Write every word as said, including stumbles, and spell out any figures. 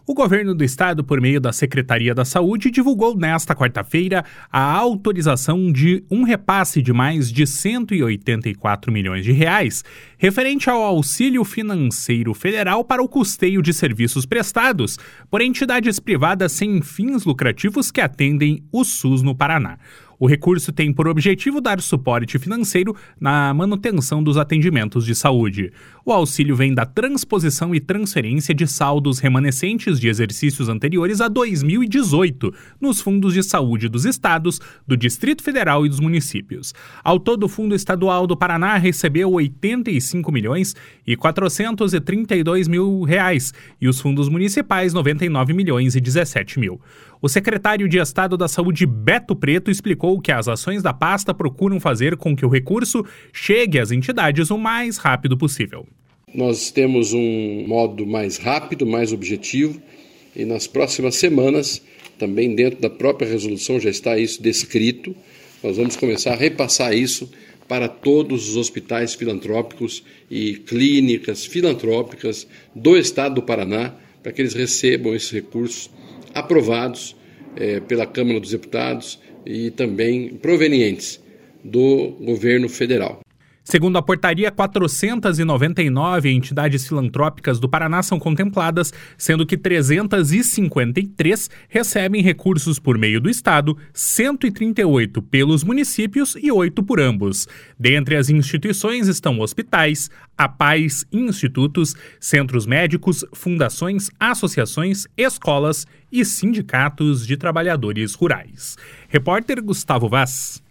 O governo do estado, por meio da Secretaria da Saúde, divulgou nesta quarta-feira a autorização de um repasse de mais de cento e oitenta e quatro milhões de reais, referente ao auxílio financeiro federal para o custeio de serviços prestados por entidades privadas sem fins lucrativos que atendem o SUS no Paraná. O recurso tem por objetivo dar suporte financeiro na manutenção dos atendimentos de saúde. O auxílio vem da transposição e transferência de saldos remanescentes de exercícios anteriores a dois mil e dezoito nos fundos de saúde dos estados, do Distrito Federal e dos municípios. Ao todo, o Fundo Estadual do Paraná recebeu oitenta e cinco milhões e quatrocentos e trinta e dois mil reais e os fundos municipais noventa e nove milhões e dezessete mil. O secretário de Estado da Saúde, Beto Preto, explicou que as ações da pasta procuram fazer com que o recurso chegue às entidades o mais rápido possível. Nós temos um modo mais rápido, mais objetivo, e nas próximas semanas, também dentro da própria resolução já está isso descrito, nós vamos começar a repassar isso para todos os hospitais filantrópicos e clínicas filantrópicas do Estado do Paraná, para que eles recebam esses recursos aprovados eh, pela Câmara dos Deputados e também provenientes do governo federal. Segundo a portaria, quatrocentas e noventa e nove entidades filantrópicas do Paraná são contempladas, sendo que trezentas e cinquenta e três recebem recursos por meio do Estado, cento e trinta e oito pelos municípios e oito por ambos. Dentre as instituições estão hospitais, A P A Is, institutos, centros médicos, fundações, associações, escolas e sindicatos de trabalhadores rurais. Repórter Gustavo Vaz.